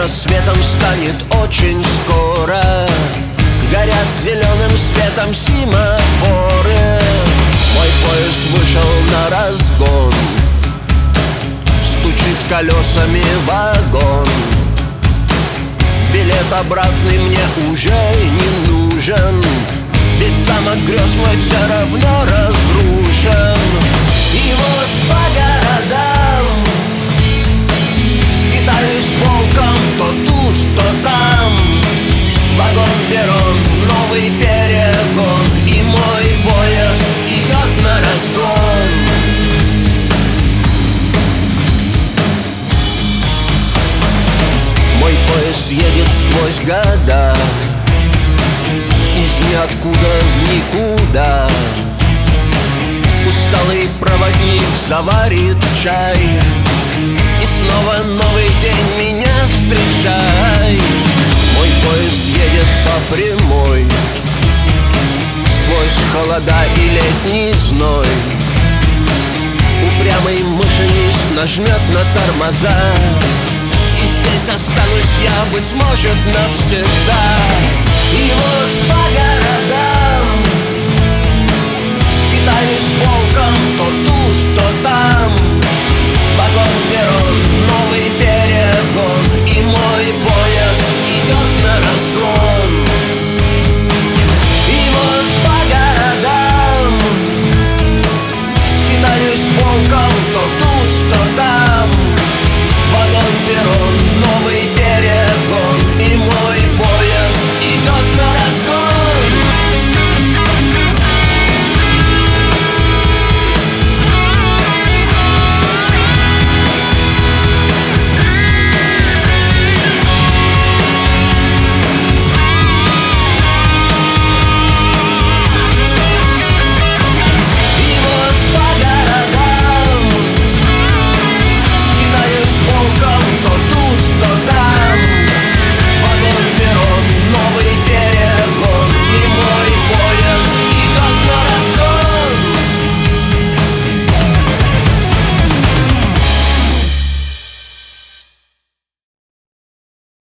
рассветом станет очень скоро. Горят зеленым светом семафоры. Мой поезд вышел на разгон, стучит колесами вагон. Билет обратный мне уже не нужен, ведь замок грез мой все равно разрушен. И вот по городам скитаюсь волком, то тут, то там. Вагон-перрон, новый перегон, и мой поезд идет на разгон. Мой поезд едет сквозь года, из ниоткуда в никуда. Усталый проводник заварит чай, и снова новый день меня встречай. Мой поезд едет по прямой, сквозь холода и летний зной. Упрямый машинист нажмет на тормоза, и здесь останусь я, быть может, навсегда. И вот по городам скитаюсь волком,